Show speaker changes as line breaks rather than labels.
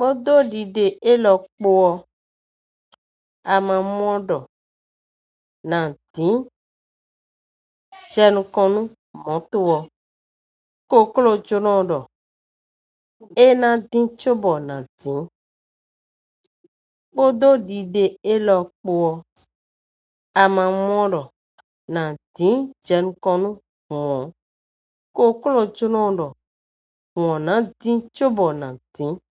Mododide elokpuo amamuodo na din jenkonu motuo koklo jonodo ena din chobo na din. Mododide elokpuo amamuodo na din jenkonu huo koklo jonodo huo na din chobo na din.